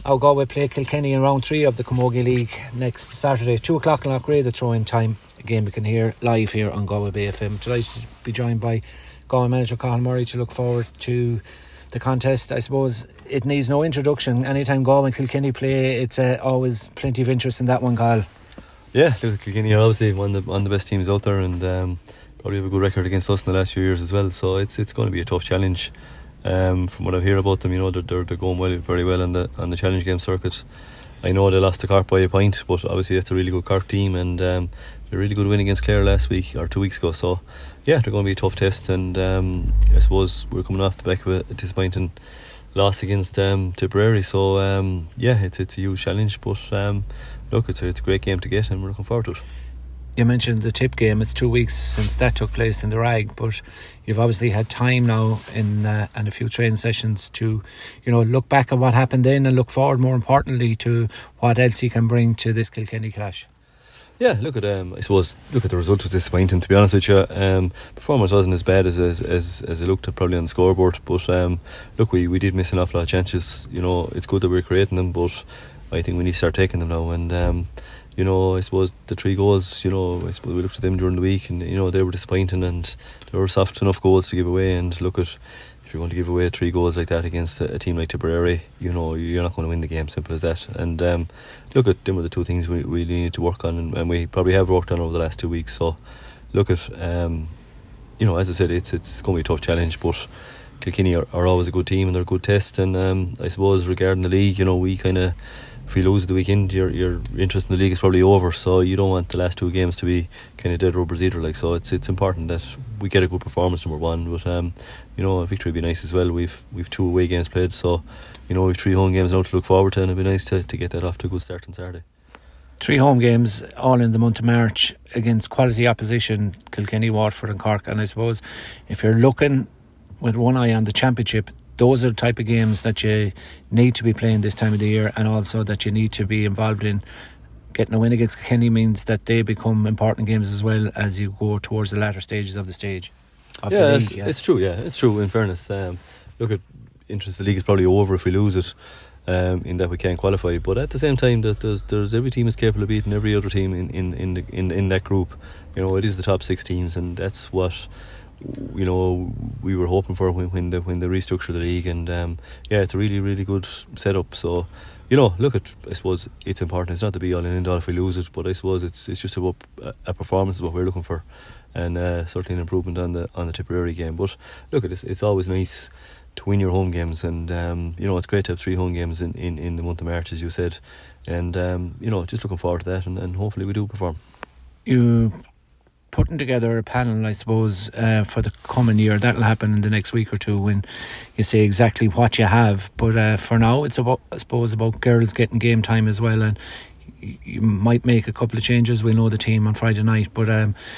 Our Galway play Kilkenny in round 3 of the Camogie League next Saturday, 2 o'clock in Loughrea, the throw-in time. Again, we can hear live here on Galway Bay FM. Delighted to be joined by Galway manager Cathal Murray to look forward to the contest. I suppose it needs no introduction. Anytime Galway and Kilkenny play, it's always plenty of interest in that one, Cathal. Yeah, look, Kilkenny are obviously one of the best teams out there, and probably have a good record against us in the last few years as well. So it's going to be a tough challenge. From what I hear about them, they're going very well on the challenge game circuit. I know they lost to Cork by a point, but obviously it's a really good Cork team, and a really good win against Clare last week or 2 weeks ago. So yeah, they're going to be a tough test, and I suppose we're coming off the back of a disappointing loss against Tipperary. So yeah, it's a huge challenge, but look, it's a great game to get, and we're looking forward to it. You mentioned the Tip game. It's 2 weeks since that took place in the Rag, but you've obviously had time now and a few training sessions to look back at what happened then and look forward, more importantly, to what else he can bring to this Kilkenny clash. Yeah, look at I suppose the result was disappointing, to be honest with you. Performance wasn't as bad as it looked probably on the scoreboard, but look, we did miss an awful lot of chances. It's good that we're creating them, but I think we need to start taking them now. And I suppose the 3 goals, I suppose we looked at them during the week, and they were disappointing, and they were soft enough goals to give away. And look, if you're going to give away 3 goals like that against a team like Tipperary, you're not going to win the game. Simple as that. And look, at them are the 2 things we really need to work on, and we probably have worked on over the last 2 weeks. So look at as I said, it's going to be a tough challenge, but Kilkenny are always a good team, and they're a good test. And I suppose regarding the league, we kind of, if you lose the weekend, your interest in the league is probably over. So you don't want the last 2 games to be kind of dead rubbers either. So it's important that we get a good performance, number one. But a victory would be nice as well. We've 2 away games played, so we've 3 home games now to look forward to, and it'd be nice to get that off to a good start on Saturday. 3 home games, all in the month of March, against quality opposition, Kilkenny, Waterford and Cork. And I suppose if you're looking with one eye on the championship, those are the type of games that you need to be playing this time of the year, and also that you need to be involved in. Getting a win against Kilkenny means that they become important games as well as you go towards the latter stages of the stage. It's true. Yeah, it's true. In fairness, look, at interest, the league is probably over if we lose it, in that we can't qualify. But at the same time, there's every team is capable of beating every other team in that group. It is the top 6 teams, and that's what we were hoping for when they restructured the league. And it's a really, really good setup. So look, I suppose it's important. It's not the be all and end all if we lose it, but I suppose it's just about a performance is what we're looking for, and certainly an improvement on the Tipperary game. But look, it's always nice to win your home games, and it's great to have 3 home games in the month of March, as you said, and just looking forward to that, and hopefully we do perform. You putting together a panel, I suppose, for the coming year. That'll happen in the next week or 2 when you say exactly what you have. But for now, it's about girls getting game time as well, and you might make a couple of changes. We know the team on Friday night, but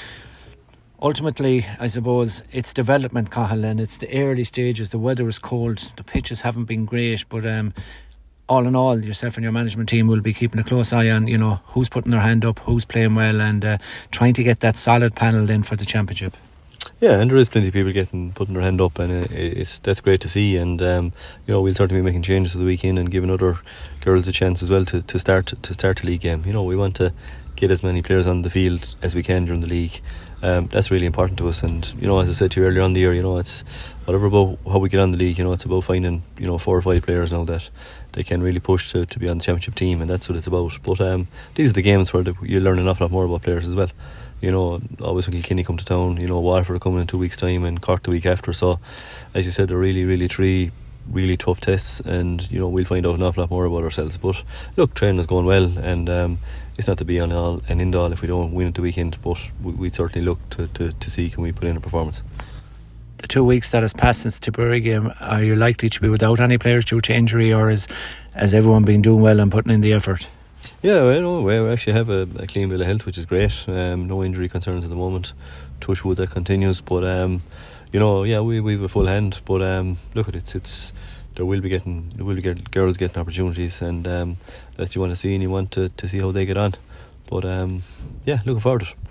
ultimately, I suppose it's development, Cathal, and it's the early stages. The weather is cold, the pitches haven't been great, but all in all, yourself and your management team will be keeping a close eye on who's putting their hand up, who's playing well, and trying to get that solid panel then for the championship. Yeah, and there is plenty of people putting their hand up, and that's great to see. And we'll certainly be making changes to the weekend and giving other girls a chance as well to start the league game. We want to get as many players on the field as we can during the league. That's really important to us. And as I said to you earlier on the year, it's whatever about how we get on the league. It's about finding 4 or 5 players now that they can really push to be on the championship team, and that's what it's about. But these are the games where you learn an awful lot more about players as well. Always when Kilkenny come to town, Waterford are coming in 2 weeks' time, and Cork the week after. So as you said, they're really, really 3 really tough tests, and we'll find out an awful lot more about ourselves. But look, training is going well, and it's not to be on all and end all if we don't win at the weekend, but we'd certainly look to see can we put in a performance. The 2 weeks that has passed since the Tipperary game, are you likely to be without any players due to injury, or has everyone been doing well and putting in the effort? Yeah, we actually have a clean bill of health, which is great. No injury concerns at the moment. Touch wood, that continues. But we have a full hand. But look, it's there will be girls getting opportunities, and that you want to see, and you want to see how they get on. But looking forward to it.